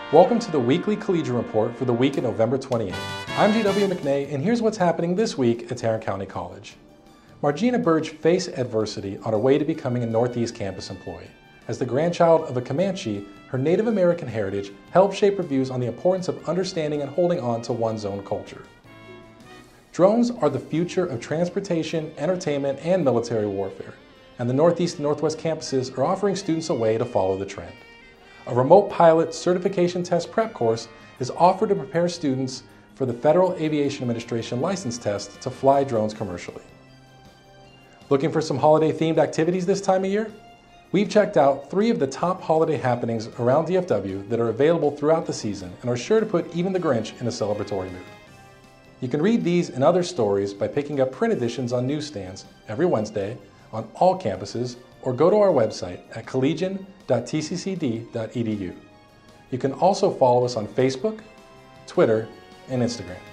Welcome to the weekly Collegian Report for the week of November 28th. I'm G.W. McNay, and here's what's happening this week at Tarrant County College. Margina Burge faced adversity on her way to becoming a Northeast campus employee. As the grandchild of a Comanche, her Native American heritage helped shape her views on the importance of understanding and holding on to one's own culture. Drones are the future of transportation, entertainment, and military warfare, and the Northeast and Northwest campuses are offering students a way to follow the trend. A remote pilot certification test prep course is offered to prepare students for the Federal Aviation Administration license test to fly drones commercially. Looking for some holiday-themed activities this time of year? We've checked out 3 of the top holiday happenings around DFW that are available throughout the season and are sure to put even the Grinch in a celebratory mood. You can read these and other stories by picking up print editions on newsstands every Wednesday on all campuses, or go to our website at collegian.tccd.edu. You can also follow us on Facebook, Twitter, and Instagram.